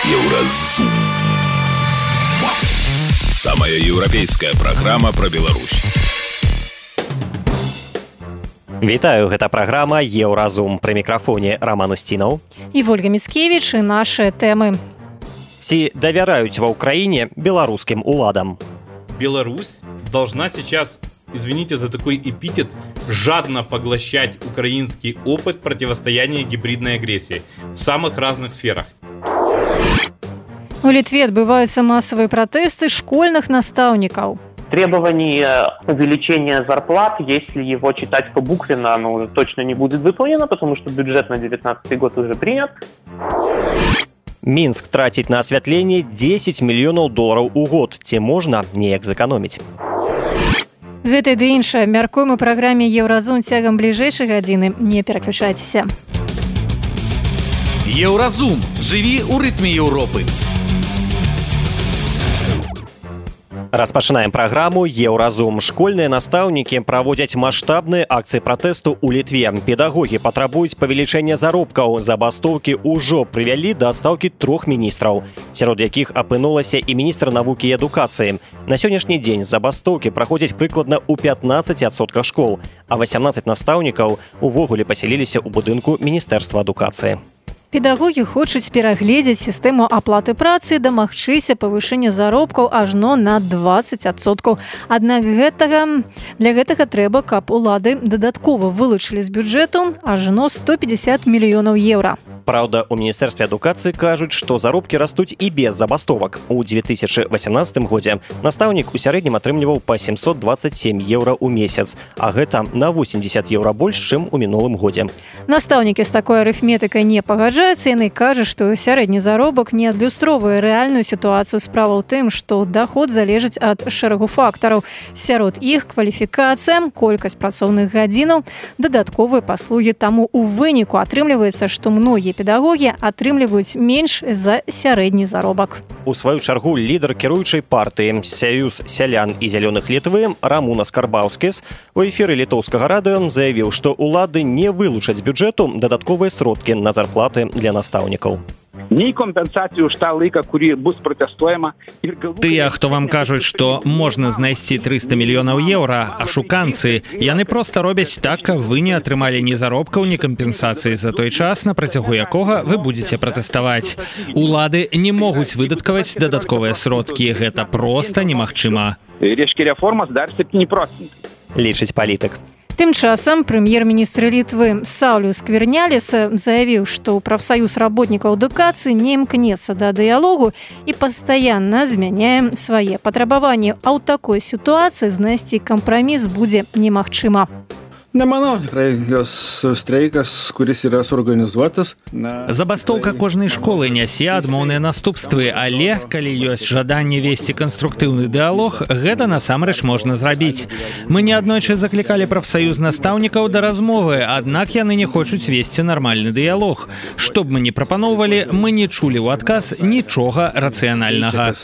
Еўразум. Самая еўрапейская праграма пра Беларусь. Вітаю, гэта праграма «Еўразум». Пры мікрафоне Роман Устинаў і Ольга Міцкевіч, і наши тэмы. Ці давяраюць ва ўкраіне беларускім уладам? Беларусь должна сейчас, извините за такой эпитет, жадно поглощать украинский опыт противостояния гибридной агрессии в самых разных сферах. У Литве отбываются массовые протесты школьных наставников. Требование увеличения зарплат, если его читать побуквенно, оно уже точно не будет выполнено, потому что бюджет на 2019 год уже принят. Мінск траціць на асвятленне 10 мільёнаў долараў у год. Ці можна неяк зэканоміць? Гэта ды іншае мяркуем у праграме «Еўразум» цягам бліжэйшай гадзіны. Не пераключайцеся. Еўразум. Жыві ў рытме Еўропы. Распачынаем праграму «Еўразум». Школьныя настаўнікі праводзяць маштабныя акцыі пратэсту ў Літве. Педагогі патрабуюць павелічэння заробкаў. Забастоўкі ўжо прывялі да адстаўкі 3 міністраў, сярод якіх апынулася і міністр навукі і адукацыі. На сённяшні дзень забастоўкі праходзяць прыкладна ў 15% школ, а 18 настаўнікаў увогуле пасяліліся ў будынку Міністэрства адукацыі. Педагогі хочуць перагледзець сістэму аплаты працы і дамагчыся павышэння заробкаў ажно на 20%. Аднак для гэтага трэба, каб улады дадаткова вылучылі з бюджэту ажно 150 мільёнаў еўра. Праўда, у Міністэрстве адукацыі кажуць, што заробкі растуць і без забастовак. У 2018 годзе настаўнік у сярэднім атрымліваў па 727 еўра ў месяц, а гэта на 80 еўра больш, чым у мінулым годзе. Настаўнікі з такой арыфметыкай не пагаджаюцца. Яны кажуць, што сярэдні заробак не адлюстроўвае рэальную сітуацыю. Справа ў тым, што даход залежыць ад шэрагу фактараў. Сярод іх кваліфікацыя, колькасць працоўных гадзінаў, дадатковыя паслугі. Таму у выніку атрымліваецца, што многія педагогі атрымліваюць менш за сярэдні заробак. У сваю чаргу лідар кіруючай партыі «Саюз сялян і зялёных Літвы» Рамунас Карбаўскіс у эфіры літоўскага радыё заявіў, што ўлады не вылучаць з бюджэту дадатковыя сродкі на зарплаты для настаўнікаў. Тыя, хто вам кажуць, што можна знайсці 300 мільёнаў еўра, ашуканцы, яны проста робяць так, каб вы не атрымалі ні заробкаў, ні кампенсацыі за той час, на працягу якога вы будзеце пратэставаць. Улады не могуць выдаткаваць дадатковыя сродкі. Гэта проста немагчыма. Лічыць палітык. Тым часам прэм'ер-міністр Літвы Саўлюс Скверняліс заявіў, што прафсаюз работнікаў адукацыі не імкнецца да дыялогу і пастаянна змяняе свае патрабаванні. А ў такой сітуацыі знайсці кампраміс будзе немагчыма. Забастоўка кожнай школы нясе адмоўныя наступствы, але калі ёсць жаданне весці канструктыўны дыялог, гэта насамрэч можна зрабіць. Мы неаднойчы заклікалі прафсаюз настаўнікаў да размовы, аднак яны не хочуць весці нармальны дыялог. Што б мы не прапаноўвалі, мы не чулі ў адказ нічога рацыянальнага.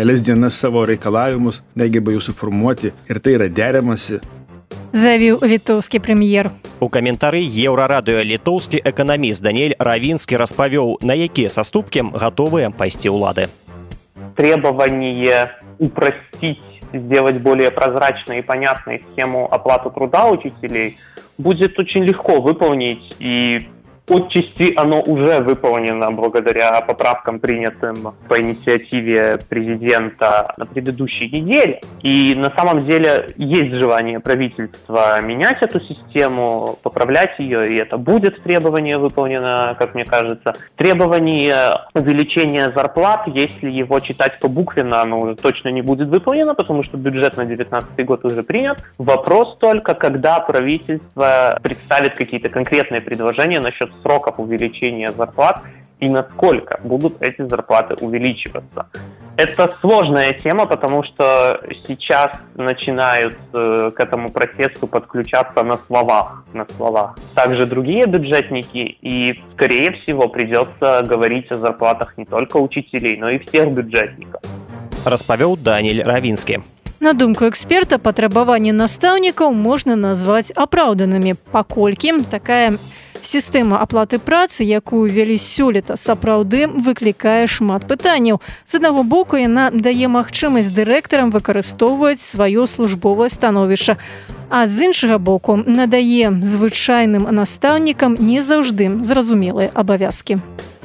Заявіў літоўскі прэм'ер. У каментары Еўрарадыё літоўскі эканаміст Даниэль Равінскі распавёў, на якія саступкі гатовыя пайсці ўлады. Требование упростить, сделать более прозрачной и понятной схему оплаты труда учителей будет очень легко выполнить, и отчасти оно уже выполнено благодаря поправкам, принятым по инициативе президента на предыдущей неделе. И на самом деле есть желание правительства менять эту систему, поправлять ее, и это будет требование выполнено, как мне кажется. Требование увеличения зарплат, если его читать побуквенно, оно уже точно не будет выполнено, потому что бюджет на 2019 год уже принят. Вопрос только, когда правительство представит какие-то конкретные предложения насчет сроков увеличения зарплат и насколько будут эти зарплаты увеличиваться. Это сложная тема, потому что сейчас начинают к этому протесту подключаться на словах. Также другие бюджетники, и, скорее всего, придется говорить о зарплатах не только учителей, но и всех бюджетников. Распавёў Даниэль Равінскі. На думку эксперта, патрабаванні настаўнікаў можна назваць апраўданымі, паколькі такая Сістэма аплаты працы, якую вялі сёлета, сапраўды выклікае шмат пытанняў. З аднаго боку, яна дае магчымасць дырэктарам выкарыстоўваць сваё службовае становішча, а з іншага боку надае звычайным настаўнікам не заўжды зразумелыя абавязкі.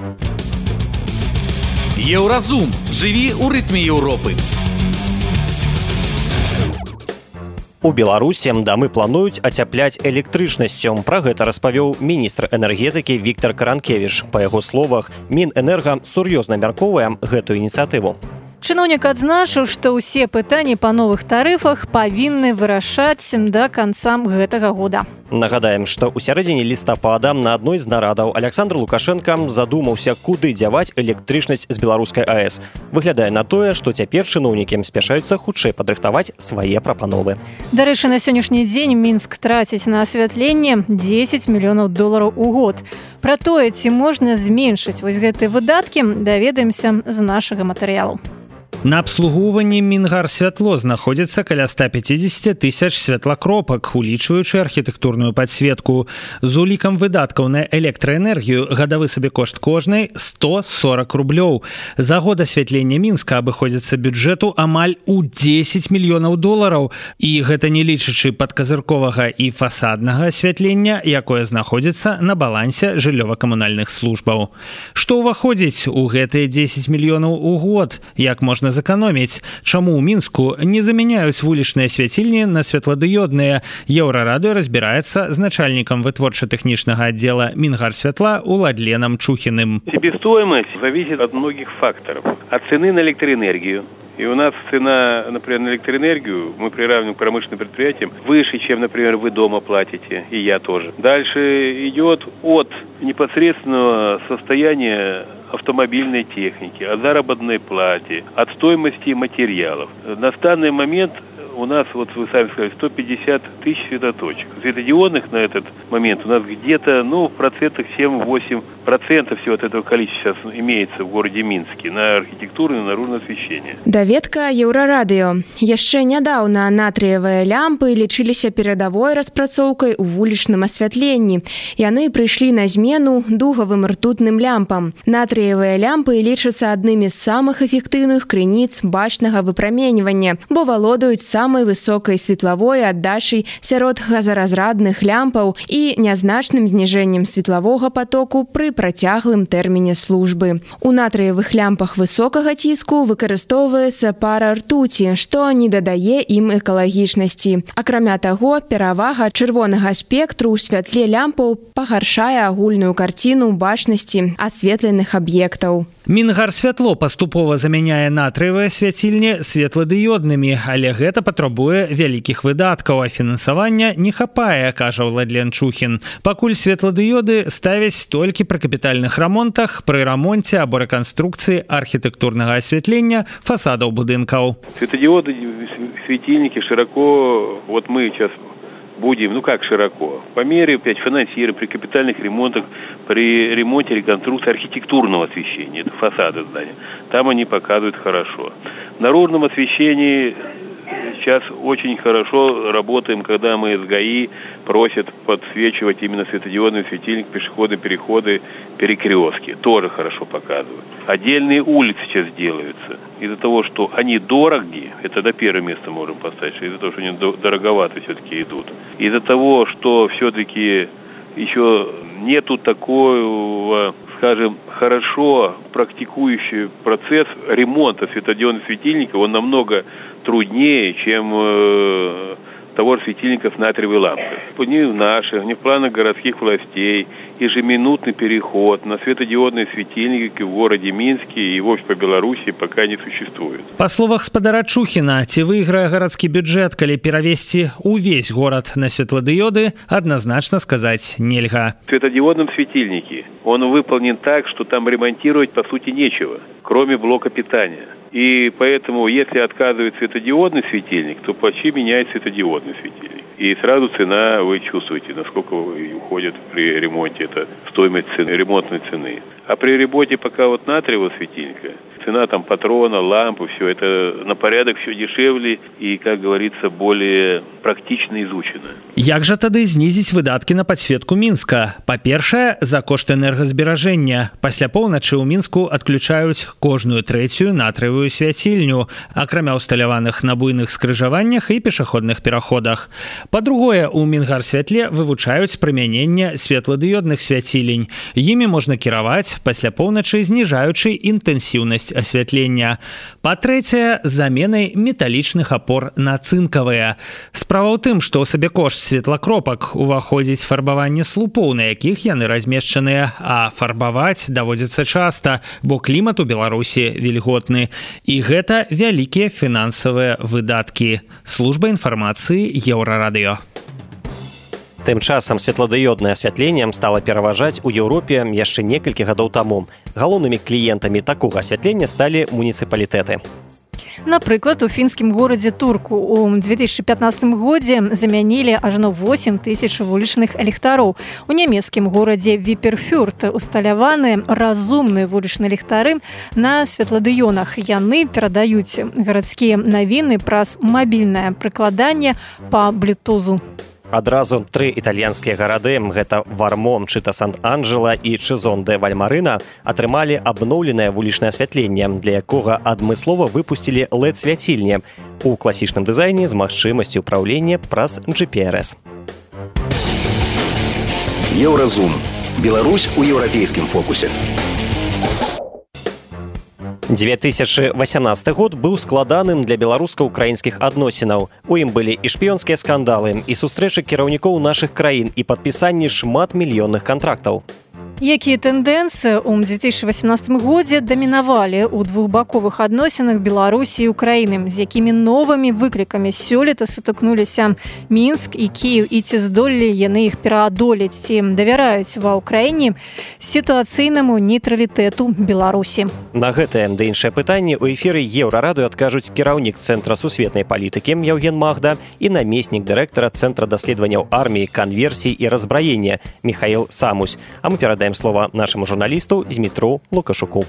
Еўразум. Жыві ў рытме Еўропы. У Беларусі дамы плануюць ацяпляць электрычнасцю. Пра гэта распавёў міністр энергетыкі Віктор Каранкевіч. Па яго словах, Мінэнерга сур'ёзна мяркоўвае гэтую ініцыятыву. Чыноўнік адзначыў, што ўсе пытанні па новых тарыфах павінны вырашаць да канца гэтага года. Нагадаем, што ў сярэдзіне лістапада на адной з нарадаў Александр Лукашенко задумаўся, куды дзяваць электрычнасць з беларускай АЭС. Выглядае на тое, што цяпер чыноўнікі спяшаюцца хутчэй падрыхтаваць свае прапановы. Дарэчы, на сённяшні дзень Мінск траціць на асвятленне $10 мільёнаў у год. Пра тое, ці можна зменшыць вось гэтыя выдаткі, даведаемся з нашага матэрыялу. На абслугоўванні Мінгарсвятло знаходзіцца каля 150 тысяч святлакропак, улічваючы архітэктурную падсветку. З улікам выдаткаў на электраэнергію гадавы сабекошт кожнай 140 рублёў. За год асвятлення Мінска абыходзіцца бюджэту амаль у $10 мільёнаў. І гэта не лічачы падказырковага і фасаднага асвятлення, якое знаходзіцца на балансе жыллёва-камунальных службаў. Што ўваходзіць у гэтыя 10 мільёнаў у год? Як можна зэканоміць? Чаму ў Мінску не замяняюць вулічныя свяцільні на светладыёдныя? Еўрарадыё разбіраецца з начальнікам вытворча-тэхнічнага аддзела Мінгарсвятла Уладленом Чухиным. Себестоимость зависит от многих факторов. От цены на электроэнергию. И у нас цена, например, на электроэнергию, мы приравниваем к промышленным предприятиям, выше, чем, например, вы дома платите, и я тоже. Дальше идет от непосредственного состояния автомобильной техники, от заработной плате, от стоимости материалов. На данный момент у нас, вот вы сами сказали, 150 тысяч светоточек. Светодиодных на этот момент у нас где-то, в процентах 7-8% всего от этого количества сейчас имеется в городе Минске на архитектуру и на наружное освещение. Даведка Еўрарадыё. Яшчэ нядаўна натрыевыя лямпы лічыліся перадавой распрацоўкай у вулічным асвятленні. Яны прыйшлі на змену дугавым ртутным лямпам. Натрыевыя лямпы лічацца аднымі з самых эфектыўных крыніц бачнага выпраменьвання, бо валодаюць самай высокай светлавой аддачай сярод газаразрадных лямпаў і нязначным зніжэннем светлавога потоку пры працяглым тэрміне службы. У натрыевых лямпах высокага ціску выкарыстоўваецца пара ртуці, што не дадае ім экалагічнасці. Акрамя таго, перавага чырвонага спектру ў святле лямпаў пагаршае агульную карціну бачнасці асветленых аб'ектаў. Мінгарсвятло паступова замяняе натрыевыя свяцільні светладыёднымі, але гэта патрабуе вялікіх выдаткаў, а фінансавання не хапае, кажа Уладлен Чухин. Пакуль светладыёды ставяць толькі пры капітальных рамонтах, пры рамонце або рэканструкцыі архітэктурнага асвятлення фасадаў будынкаў. Светодиоды, светильники широко, вот мы сейчас будем, широко, по мере финансирования при капитальных ремонтах, при ремонте, реконструкции архитектурного освещения, это фасады здания, там они показывают хорошо. В наружном освещении сейчас очень хорошо работаем, когда мы с ГАИ просят подсвечивать именно светодиодный светильник, пешеходные переходы, перекрестки. Тоже хорошо показывают. Отдельные улицы сейчас делаются. Из-за того, что они дороги, это до первого места можем поставить, из-за того, что они дороговато все-таки идут. Из-за того, что все-таки еще нету такого, скажем, хорошо практикующий процесс ремонта светодиодных светильников, он намного труднее, чем того же светильника с натриевой лампой. Ни в наших, ни в планах городских властей ежеминутный переход на светодиодные светильники в городе Минске и вовсе по Беларуси пока не существует. По словах спадара Чухина, ці выйграе гарадскі бюджэт, калі перавесці увесь город на светладыёды, однозначно сказать нельга. В светодиодном светильнике он выполнен так, что там ремонтировать по сути нечего, кроме блока питания. И поэтому, если отказывает светодиодный светильник, то почти меняет светодиодный светильник. И сразу цена, вы чувствуете, насколько уходит при ремонте, это стоимость цены, ремонтной цены. А при работе пока вот натриевого светильника, цена там патрона, лампы, все это на порядок все дешевле и, как говорится, более практично изучено. Як жа тады знізіць выдаткі на падсветку Мінска? Па-першае, за кошт энергазберажэння. Пасля поўначы ў Мінску адключаюць кожную трэцюю натрыевую свяцільню, акрамя ўсталяваных на буйных скрыжаваннях і пешаходных пераходах. Па-другое, у Мінгарсвятле вывучаюць прымяненне светладыёдных свяцілень. Імі можна кіраваць пасля поўначы, зніжаючы інтэнсіўнасць асвятлення. Па-трэцяе, заменай металічных апор на цынкавыя. Справа ў тым, што ў сабекошт светлакропак уваходзіць фарбаванне слупоў, на якіх яны размешчаныя, а фарбаваць даводзіцца часта, бо клімат у Беларусі вільготны. І гэта вялікія фінансавыя выдаткі. Служба інфармацыі Еўрарадыё. Тым часам светладыёднае асвятленне стала пераважаць у Еўропе яшчэ некалькі гадоў таму. Галоўнымі кліентамі такога асвятлення сталі муніцыпалітэты. Напрыклад, у фінскім горадзе Турку у 2015 годзе замянілі ажно 8 тысяч вулічных ліхтароў. У нямецкім горадзе Віперфюрт усталяваны разумныя вулічныя ліхтары на светладыёнах. Яны перадаюць гарадскія навіны праз мабільнае прыкладанне па блютузу. Адразу 3 італьянскія гарады, гэта Вармо, Чыта Сан-Анджела і Чызон де Вальмарына, атрымалі абноўленае вулічнае асвятленне, для якога адмыслова выпусцілі LED-свяцільні у класічным дызайне з магчымасцю ўпраўлення праз GPRS. Еўразум. Беларусь у еўрапейскім фокусе. 2018 год быў складаным для беларуска-украінскіх адносінаў. У ім былі і шпіёнскія скандалы, і сустрэчы кіраўнікоў нашых краін, і падпісанне шматмільённых кантрактаў. Якія тэндэнцыі ў 2018 годзе дамінавалі ў двухбаковых адносінах Беларусі і Украіны, з якімі новымі выклікамі сёлета сутыкнуліся Мінск і Кіев, і ці здолелі яны іх пераадолець, ці давяраюць ва Ўкраіне сітуацыйнаму нейтралітэту Беларусі. На гэтае ды іншае пытанне ў эфіры Еўрарадыё адкажуць кіраўнік Цэнтра сусветнай палітыкі Яўген Магда і намеснік дырэктара Цэнтра даследаванняў арміі, канверсій і разбраення Михаил Самусь. А мы перадаем слово нашему журналисту Змітру Лукашуку.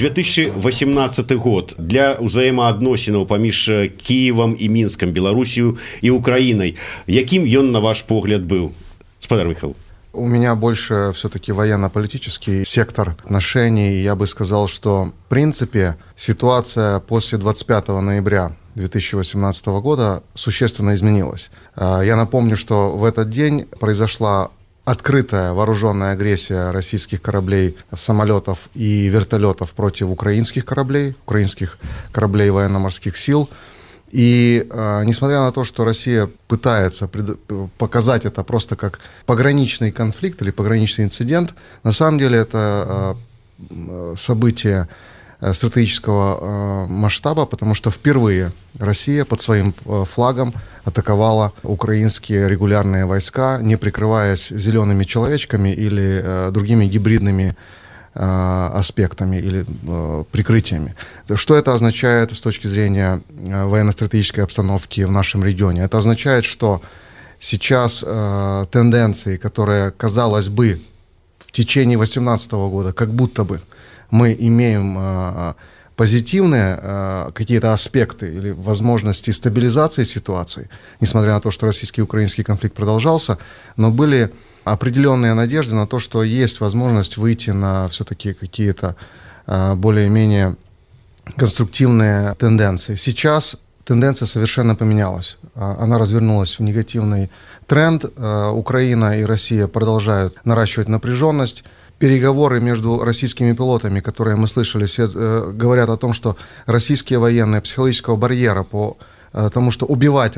2018 год для ўзаемаадносінаў паміж Киевом і Мінскам, Беларусью і Украиной. Яким ён, на ваш погляд, был? Спадар Михаил. У меня больше все-таки военно-политический сектор отношений. Я бы сказал, что в принципе ситуация после 25 ноября 2018 года существенно изменилась. Я напомню, что в этот день произошла открытая вооруженная агрессия российских кораблей, самолетов и вертолетов против украинских кораблей военно-морских сил. И несмотря на то, что Россия пытается показать это просто как пограничный конфликт или пограничный инцидент, на самом деле это событие стратегического масштаба, потому что впервые Россия под своим флагом атаковала украинские регулярные войска, не прикрываясь зелеными человечками или другими гибридными аспектами или прикрытиями. Что это означает с точки зрения военно-стратегической обстановки в нашем регионе? Это означает, что сейчас тенденции, которые, казалось бы, в течение 2018 года, как будто бы мы имеем позитивные какие-то аспекты или возможности стабилизации ситуации, несмотря на то, что российский и украинский конфликт продолжался, но были определенные надежды на то, что есть возможность выйти на все-таки какие-то более-менее конструктивные тенденции. Сейчас тенденция совершенно поменялась. Она развернулась в негативный тренд. Украина и Россия продолжают наращивать напряженность. Переговоры между российскими пилотами, которые мы слышали, все говорят о том, что российские военные психологического барьера по тому, что убивать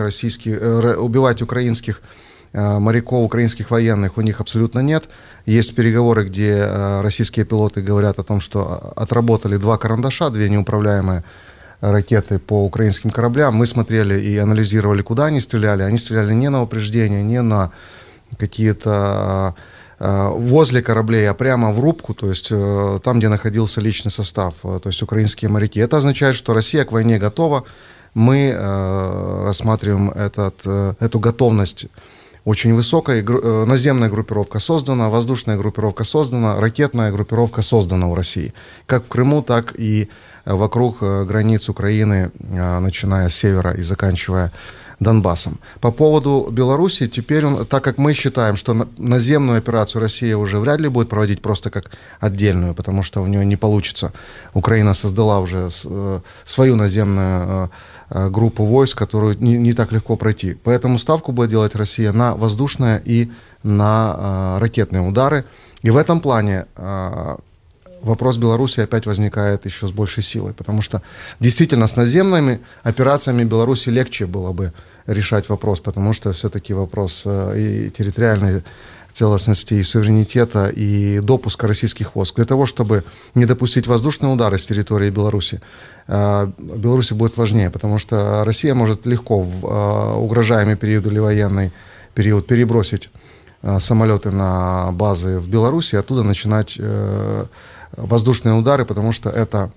украинских моряков, украинских военных у них абсолютно нет. Есть переговоры, где российские пилоты говорят о том, что отработали 2 карандаша, 2 неуправляемые ракеты по украинским кораблям. Мы смотрели и анализировали, куда они стреляли. Они стреляли не на упреждения, не на какие-то возле кораблей, а прямо в рубку, то есть там, где находился личный состав, то есть украинские моряки. Это означает, что Россия к войне готова. Мы рассматриваем эту готовность очень высокой. Наземная группировка создана, воздушная группировка создана, ракетная группировка создана у России. Как в Крыму, так и вокруг границ Украины, начиная с севера и заканчивая Донбассом. По поводу Беларуси, теперь, так как мы считаем, что наземную операцию Россия уже вряд ли будет проводить просто как отдельную, потому что у нее не получится. Украина создала уже свою наземную группу войск, которую не так легко пройти. Поэтому ставку будет делать Россия на воздушные и на ракетные удары. И в этом плане вопрос Беларуси опять возникает еще с большей силой, потому что действительно с наземными операциями Беларуси легче было бы решать вопрос, потому что все-таки вопрос и территориальной целостности, и суверенитета, и допуска российских войск. Для того, чтобы не допустить воздушные удары с территории Беларуси, Беларуси будет сложнее, потому что Россия может легко в угрожаемый период или военный период перебросить самолеты на базы в Беларуси и оттуда начинать воздушные удары, потому что это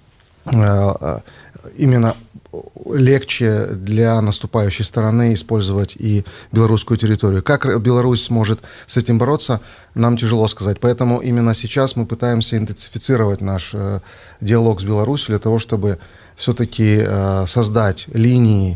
именно легче для наступающей стороны использовать и белорусскую территорию. Как Беларусь сможет с этим бороться, нам тяжело сказать. Поэтому именно сейчас мы пытаемся интенсифицировать наш диалог с Беларусью для того, чтобы все-таки создать линии,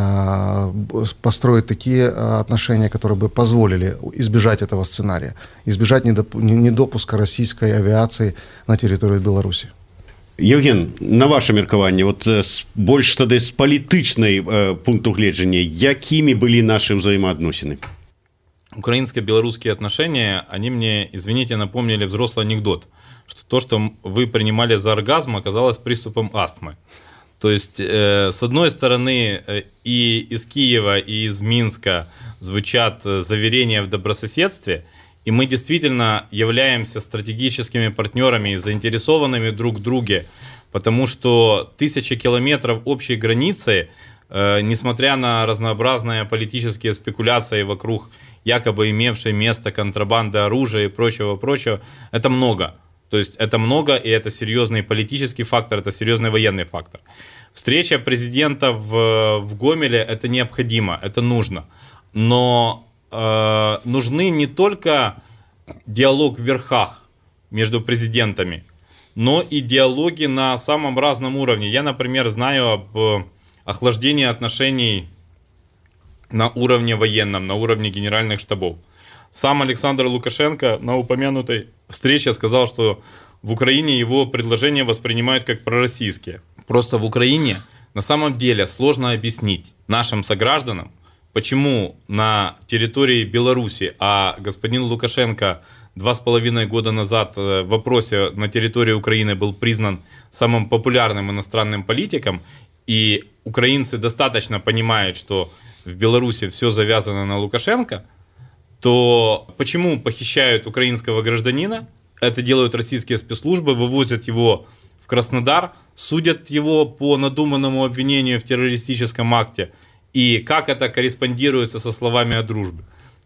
построить такие отношения, которые бы позволили избежать этого сценария, избежать недопуска российской авиации на территорию Беларуси. Евген, на ваше меркаванне, больш тады з палітычнай пункту гледжання, якімі былі наши взаимоотносины? Украинско-белорусские отношения, они мне, извините, напомнили взрослый анекдот, что то, что вы принимали за оргазм, оказалось приступом астмы. То есть, с одной стороны, и из Киева, и из Минска звучат заверения в добрососедстве, и мы действительно являемся стратегическими партнерами и заинтересованными друг в друге, потому что 1000 километров общей границы, несмотря на разнообразные политические спекуляции вокруг якобы имевшей место контрабанды оружия и прочего, это много. То есть это много, и это серьезный политический фактор, это серьезный военный фактор. Встреча президента в Гомеле – это необходимо, это нужно. Но нужны не только диалог в верхах между президентами, но и диалоги на самом разном уровне. Я, например, знаю об охлаждении отношений на уровне военном, на уровне генеральных штабов. Сам Александр Лукашенко на упомянутой встрече сказал, что в Украине его предложения воспринимают как пророссийские. Просто в Украине на самом деле сложно объяснить нашим согражданам, почему на территории Беларуси, а господин Лукашенко 2,5 года назад в вопросе на территории Украины был признан самым популярным иностранным политиком, и украинцы достаточно понимают, что в Беларуси все завязано на Лукашенко, то почему похищают украинского гражданина? Это делают российские спецслужбы, вывозят его в Краснодар, судят его по надуманному обвинению в террористическом акте. И как это корреспондируется со словами о дружбе.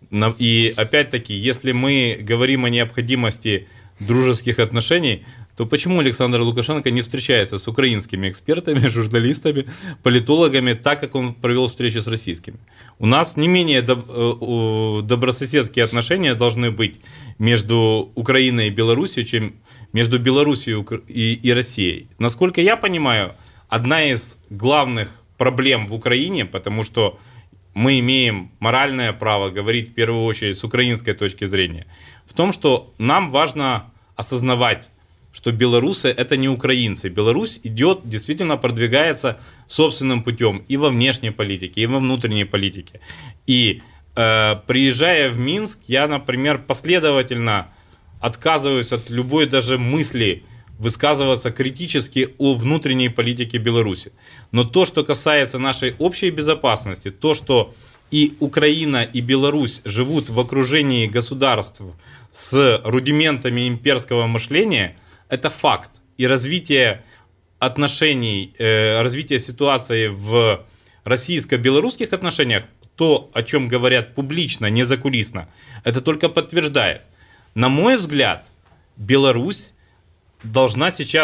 И опять-таки, если мы говорим о необходимости дружеских отношений, то почему Александр Лукашенко не встречается с украинскими экспертами, журналистами, политологами, так как он провел встречу с российскими? У нас не менее добрососедские отношения должны быть между Украиной и Беларусью, чем между Беларусью и Россией. Насколько я понимаю, одна из главных проблем в Украине, потому что мы имеем моральное право говорить в первую очередь с украинской точки зрения, в том, что нам важно осознавать, что белорусы – это не украинцы. Беларусь идет, действительно продвигается собственным путем и во внешней политике, и во внутренней политике. И приезжая в Минск, я, например, последовательно отказываюсь от любой даже мысли высказываться критически о внутренней политике Беларуси. Но то, что касается нашей общей безопасности, то, что и Украина, и Беларусь живут в окружении государств с рудиментами имперского мышления, это факт. И развитие отношений, развитие ситуации в российско-белорусских отношениях, то, о чем говорят публично, не закулисно, это только подтверждает. На мой взгляд, Беларусь должна сейчас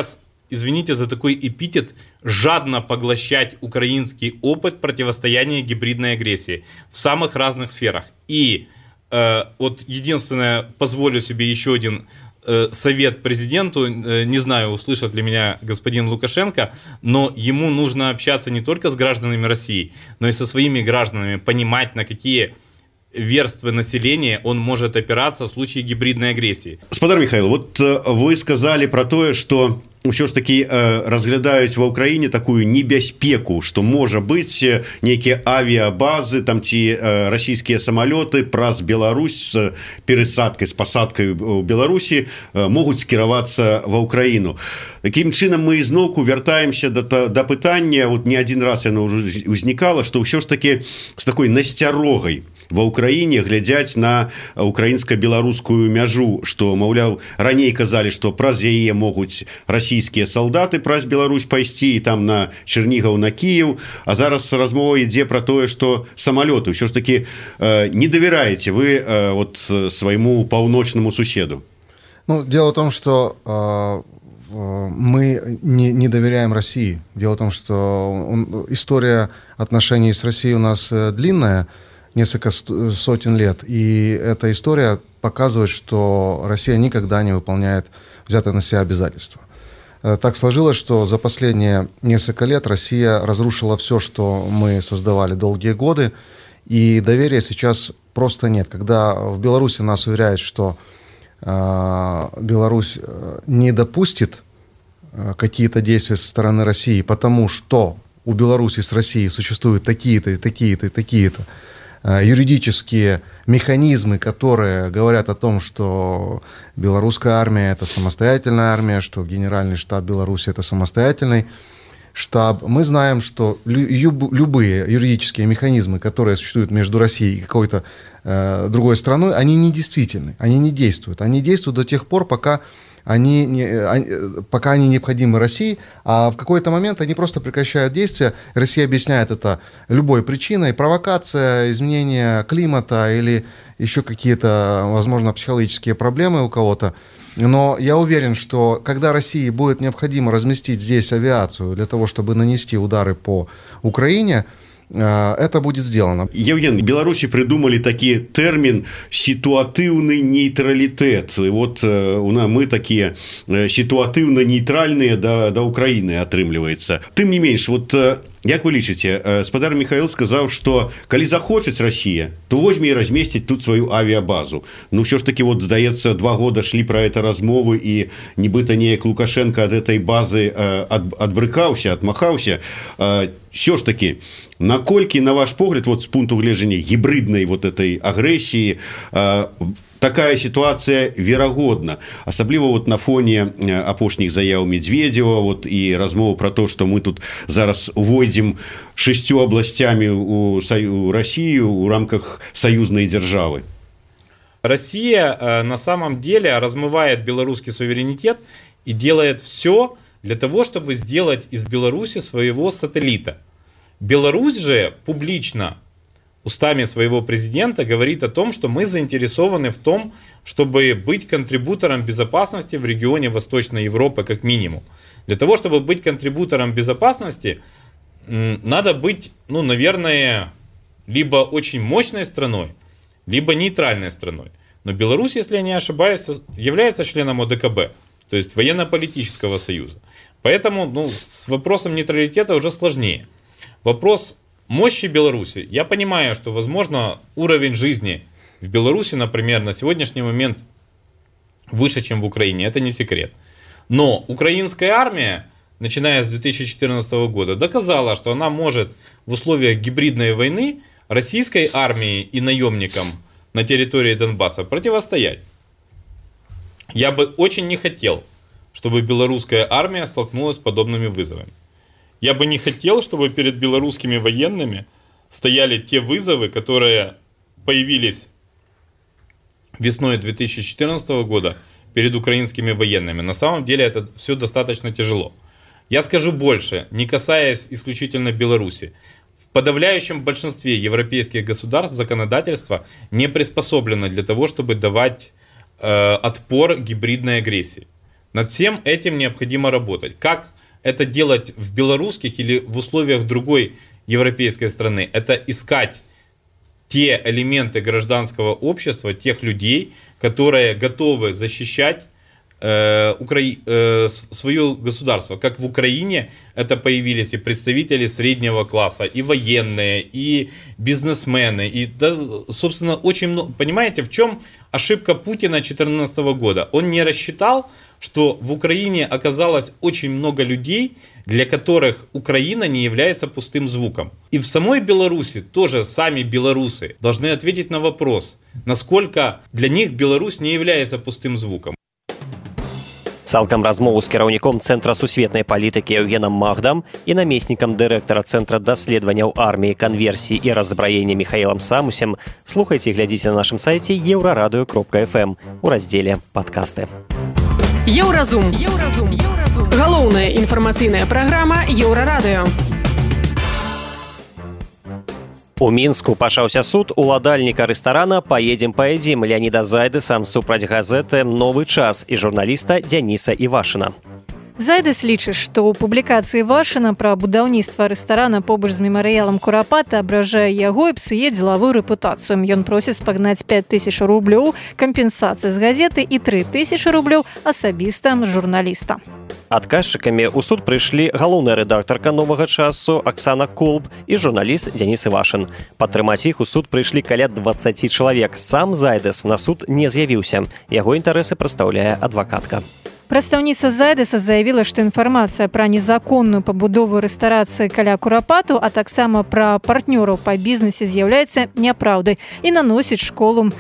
извините за такой эпитет, жадно поглощать украинский опыт противостояния гибридной агрессии в самых разных сферах. И вот единственное, позволю себе еще один совет президенту, не знаю, услышит ли меня господин Лукашенко, но ему нужно общаться не только с гражданами России, но и со своими гражданами, понимать, на какие верствы населения он может опираться в случае гибридной агрессии. Спадар Михаил, вот вы сказали про то, что ўсё ж таки разглядаюць ва ўкраіне такую небяспеку, што можа быць нейкія авіабазы там ці расійскія самалёты праз Беларусь з перасадкай, з пасадкай у Беларусі могуць скіравацца ва ўкраіну. Такім чынам мы ізноўку вяртаемся да пытання, вот не адзін раз яно ўжо ўзнікала, што ўсё ж таки з такой насцярогай ва ўкраіне глядзяць на украінска-беларускую мяжу, што, маўляў, раней казалі, што праз яе могуць расійскія салдаты праз Беларусь пайсці і там на Чэрнігаў, на Кіеў, а зараз размова ідзе пра тое, што самалёты ўсё ж такі не давяраеце вы вот свайму паўночнаму суседу. Ну, дело в том, что мы не доверяем России. Дело в том, что история отношений с Россией у нас длинная, несколько сотен лет, и эта история показывает, что Россия никогда не выполняет взятые на себя обязательства. Так сложилось, что за последние несколько лет Россия разрушила все, что мы создавали долгие годы, и доверия сейчас просто нет. Когда в Беларуси нас уверяют, что Беларусь не допустит какие-то действия со стороны России, потому что у Беларуси с Россией существуют такие-то и такие-то и такие-то юридические механизмы, которые говорят о том, что белорусская армия – это самостоятельная армия, что Генеральный штаб Беларуси – это самостоятельный штаб. Мы знаем, что любые юридические механизмы, которые существуют между Россией и какой-то другой страной, они недействительны, они не действуют. Они действуют до тех пор, пока они необходимы России, а в какой-то момент они просто прекращают действия. Россия объясняет это любой причиной: провокация, изменение климата или еще какие-то, возможно, психологические проблемы у кого-то. Но я уверен, что когда России будет необходимо разместить здесь авиацию для того, чтобы нанести удары по Украине, это будет сделано. Евген, Беларуси придумали такі термин ситуативный нейтралитет. И вот мы такие ситуативно-нейтральные до Украины отрымливается. Тым не менш, вот як вы лічыце, спадар Михаил сказал, что калі захочет Россия, то возьме и разместить тут свою авиабазу. Ну, все ж таки, вот, здаецца, 2 года шли про это размовы, и нібыта неяк Лукашенко от этой базы отбрыкаўся, отмахаўся. Все ж таки, наколькі, на ваш погляд, вот с пункту гледжання гибридной вот этой агрессии, такая ситуация верагодна, асабліва вот на фоне апошніх заяў Медведева вот, и размовы про то, что мы тут зараз увойдем 6 областями у России в рамках союзной державы? Россия на самом деле размывает белорусский суверенитет и делает все для того, чтобы сделать из Беларуси своего сателлита. Беларусь же публично устами своего президента говорит о том, что мы заинтересованы в том, чтобы быть контрибутором безопасности в регионе Восточной Европы как минимум. Для того, чтобы быть контрибутором безопасности, надо быть, ну, наверное, либо очень мощной страной, либо нейтральной страной. Но Беларусь, если я не ошибаюсь, является членом ОДКБ, то есть военно-политического союза. Поэтому с вопросом нейтралитета уже сложнее. Вопрос мощи Беларуси. Я понимаю, что, возможно, уровень жизни в Беларуси, например, на сегодняшний момент выше, чем в Украине. Это не секрет. Но украинская армия, начиная с 2014 года, доказала, что она может в условиях гибридной войны российской армии и наемникам на территории Донбасса противостоять. Я бы очень не хотел, чтобы белорусская армия столкнулась с подобными вызовами. Я бы не хотел, чтобы перед белорусскими военными стояли те вызовы, которые появились весной 2014 года перед украинскими военными. На самом деле это все достаточно тяжело. Я скажу больше, не касаясь исключительно Беларуси. В подавляющем большинстве европейских государств законодательство не приспособлено для того, чтобы давать отпор гибридной агрессии. Над всем этим необходимо работать. Как это делать в белорусских или в условиях другой европейской страны? Это искать те элементы гражданского общества, тех людей, которые готовы защищать свое государство. Как в Украине это появились и представители среднего класса, и военные, и бизнесмены, и, да, собственно, очень много. Понимаете, в чем ошибка Путина 2014 года? Он не рассчитал, что в Украине оказалось очень много людей, для которых Украина не является пустым звуком. И в самой Беларуси тоже сами белорусы должны ответить на вопрос, насколько для них Беларусь не является пустым звуком. Цалкам размову з кіраўніком Цэнтра сусветнай палітыкі Еўгенам Магдам і намеснікам дырэктара Цэнтра даследаванняў арміі, канверсіі і раззбраення Михаілам Самусем слухайце і глядзіце на нашым сайце еўрарадыё.фм у раздзеле «Падкасты». Еўразум. Галоўная інфармацыйная праграма Еўрарадыё. У Мінску пачаўся суд уладальніка рэстарана «Паедзем, паедзім» Леаніда Зайдэса супраць газеты «Новы час» і журналіста Дзяніса Івашына. Зайдэс лічыць, што ў публікацыі Івашына пра будаўніцтва рэстарана побач з мемарыялам Курапата абражае яго і псуе дзелавую рэпутацыю. Ён просіць спагнаць 5000 рублёў кампенсацыі з газеты і 3000 рублёў асабіста журналіста. Адказчыкамі ў суд прыйшлі галоўная рэдактарка «Новага часу» Аксана Колб і журналіст Дзяніс Івашын. Падтрымаць іх у суд прыйшлі каля 20 чалавек. Сам Зайдэс на суд не з'явіўся. Яго інтарэсы прадстаўляе адвакатка. Прадстаўніца Зайдэса заявіла, што інфармацыя пра незаконную пабудову рэстарацыі каля Курапату, а таксама пра партнёраў па бізнесе з'яўляецца няпраўдай і наносіць шкоду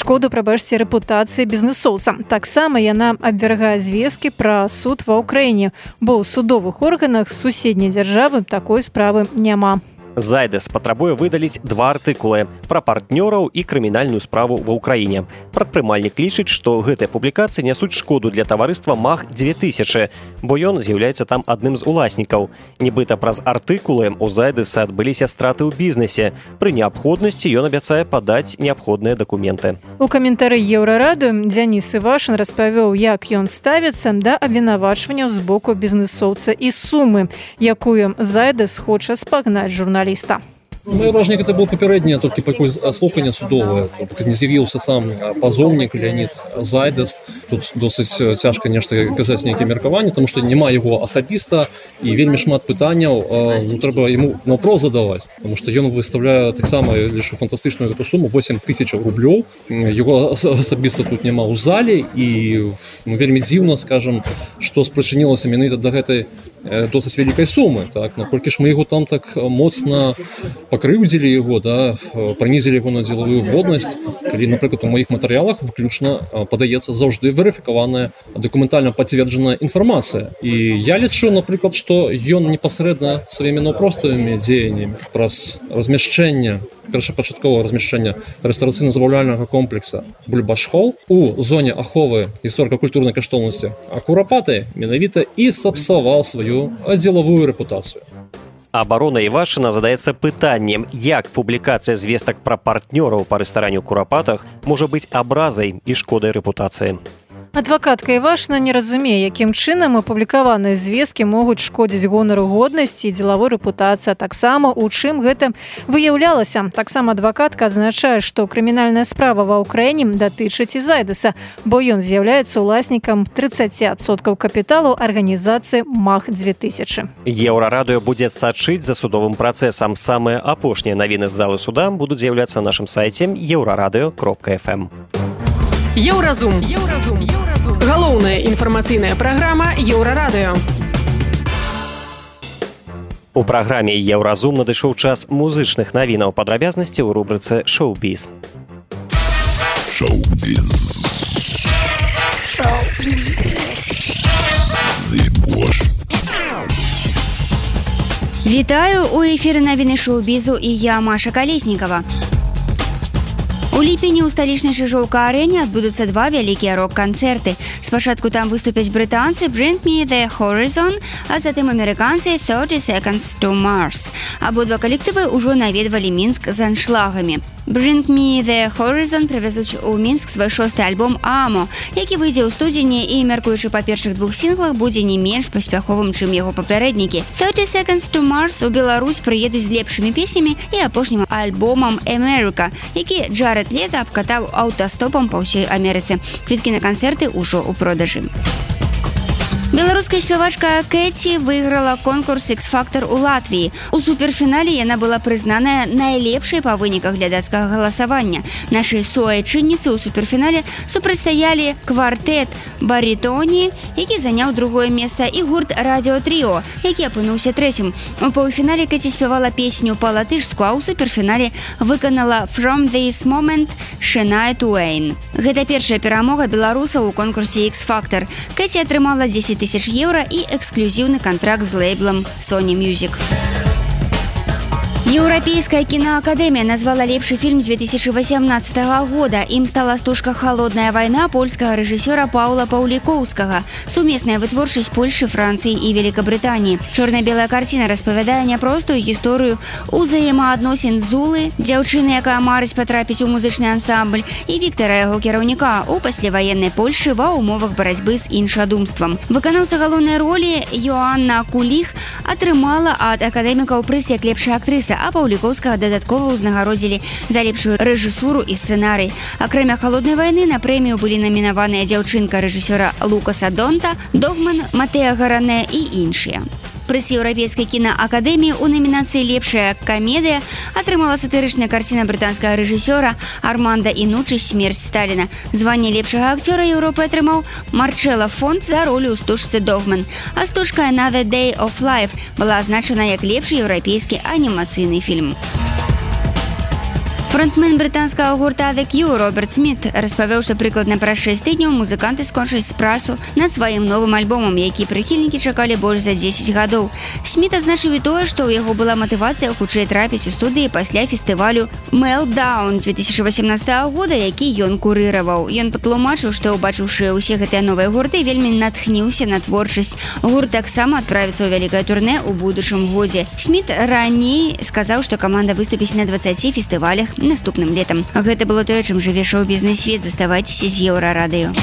рэпутацыі бізнесоўцам. Таксама яна абвяргае звесткі пра суд ва Ўкраіне, бо ў судовых органах суседняй дзяржавы такой справы няма. Зайдэс патрабуе выдаліць 2 артыкулы пра партнёраў і крымінальную справу ва Ўкраіне. Прадпрымальнік лічыць, што гэтыя публікацыі нясуць шкоду для таварыства МАГ-2000, бо ён з'яўляецца там адным з уласнікаў. Нібыта праз артыкулы у Зайдэса адбыліся страты ў бізнесе. Пры неабходнасці ён абяцае падаць неабходныя дакументы. У каментары Еўрарадыё Дзяніс Івашын распавёў, як ён ставіцца да абвінавачванняў з боку бізнесоўца і сумы, якую Зайдэс хоча спагнаць журналіста. Моє враження, це було попереднє, тільки слухання судове. Тобто не з'явився сам позовник Леонід Зайдес. Тут досить тяжко нешта казати ніякі міркування, тому що немає його особисто і вельми шмат питань, треба йому вопрос задавати, тому що він виставляє так само лише фантастичну эту суму 8000 рублів. Його особисто тут нема у залі і вельми дивно, скажем, що спричинилося менавіта до гэтай досить великой суммы, так, наколькі ж мы его там так моцна покрыўдзілі его, да, пронизили его на деловую годность, калі, напрыклад, у моих матэрыялах выключна подаецца заўжды верыфікаваная, документальна пацверджаная інфармацыя. І я лічу, напрыклад, што ён непасрэдна сваімі наўпроставымі дзеяннямі праз размяшчэнне, першапачатковае размяшчэнне рэстарацыйна-забаўляльнага комплекса Бульбаш-Холл у зоне аховы гісторыка-культурнай каштоўнасці Курапаты менавіта і сапсаваў сваю дзелавую рэпутацыю. Абарона Івашына задаецца пытаннем, як публікацыя звестак пра партнёраў па рэстаране ў Курапатах можа быць абразай і шкодай рэпутацыі. Адвакатка Івашына не разумее, якім чынам апублікаваныя звесткі могуць шкодзіць гонару годнасці і дзелавой рэпутацыі, а таксама у чым гэта выяўлялася. Таксама адвакатка адзначае, што крымінальная справа ва Ўкраіне датычыць і Зайдэса, бо ён з'яўляецца уласнікам 30% капіталу арганізацыі МАГ-2000. Еўрарадыё будзе сачыць за судовым працэсам. Самыя апошнія навіны з залы суда будуць з'яўляцца на нашым сайце еўрарадыё.фм. Еўразум. Галоўная інфармацыйная праграма Еўрарадыё. У праграме «Еўразум» надышоў час музычных навінаў, падрабязнасці ў рубрыцы «Шоу-біз». Вітаю, у эфіры навіны шоу-бізу і я, Маша Калеснікава. У ліпені ў сталічнай Чыжоўка-арэне адбудуцца 2 вялікія рок-канцэрты. Спачатку там выступяць брытанцы Bring Me The Horizon, а затым амерыканцы 30 Seconds to Mars. Абодва калектывы ўжо наведвалі Мінск з аншлагамі. Bring Me The Horizon прывезуць у Мінск свой 6-й альбом «Амо», які выйдзе ў студзені і, мяркуючы па першых 2 сінглах, будзе не менш паспяховым, чым яго папярэднікі. 30 Seconds to Mars у Беларусь прыедуць з лепшымі песнямі і апошнім альбомам «America», які Джаред Лето абкатаў аўтастопам па ўсёй Амерыцы. Квіткі на канцэрты ўжо ў продажы. Беларуская спявачка Кэти выйграла конкурс X-Factor у Латвіі. У суперфінале яна была прызнаная найлепшай па выніках глядацкага галасавання. Нашы суайчынніцы ў суперфінале супрацьстаялі квартэт «Баритоні», які заняў 2-е месца, і гурт «Радио Тріо», які апынуўся 3-м. У паўфінале Кэти спявала песню па-латышску, а ў суперфінале выканала «From This Moment» Шэнае Туэйн. Гэта першая перамога беларусаў у конкурсе X-Factor. Кэти атрымала 10 000 евро і эксклюзіўны кантракт з лейблам Sony Music. Еўрапейская кінаакадэмія назвала лепшы фільм 2018 года. Ім стала стужка «Холодная вайна» польскага рэжысёра Паўла Паўлікоўскага. Сумесная вытворчасць Польшы, Францыі і Великабрытаніі. Чорна-белая карціна распавядае няпростую гісторыю узаемаадносін Зулы, дзяўчыны, якая марыць патрапіць у музычны ансамбль, і Віктара, яго кіраўніка, у пасляваеннай Польшы ва ўмовах барацьбы з іншадумствам. Выканаўца галоўнай ролі Йоанна Куліх атрымала ад акадэмікаў прыз як лепшая актрыса, а Паўлікоўскага дадаткова ўзнагародзілі за лепшую рэжысуру і сцэнарый. Акрамя «Холоднай вайны» на прэмію былі намінаваныя дзяўчынка рэжысёра Лукаса Донта, Догман, Матэа Гаранэ і іншыя. Прыз Еўрапейскай кінаакадэміі ў намінацыі «Лепшая камедыя» атрымала сатырычная карціна брытанскага рэжысёра Арманда Інучы «Смерць Сталіна». Званне лепшага акцёра Еўропы атрымаў Марчэлла Фонт за ролю ў стужцы «Догман», а стужка «Another Day of Life» была азначана як лепшы еўрапейскі анімацыйны фільм. Фронтмен брытанскага гурта The Cure Роберт Сміт распавёў, што прыкладна праз 6 тыдняў музыканты скончылі працу над сваім новым альбомам, які прыхільнікі чакалі больш за 10 гадоў. Сміт азначыў і тое, што ў яго была матывацыя хутчэй трапіць у студыі пасля фестывалю Meltdown 2018 года, які ён курыраваў. Ён патлумачыў, што, убачыўшы ўсе гэтыя новыя гурты, вельмі натхніўся на творчасць. Гурт таксама адправіцца ў вялікае турнэ ў будучым годзе. Сміт раней сказаў, што каманда выступіць на 20 фестывалях наступным летам. Гэта было тое, чым жыве шоу-бізнес свет. Заставайцеся з Еўрарадыё.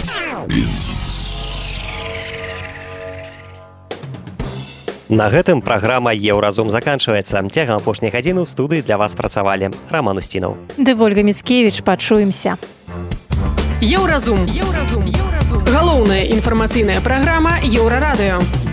На гэтым праграма «Еўразум» заканчваецца. Цягам апошняй гадзіны ў студыі для вас працавалі Раман Устінаў. Ды Вольга Міцкевіч, пачуемся. Еўразум. Галоўная інфармацыйная праграма Еўрарадыё.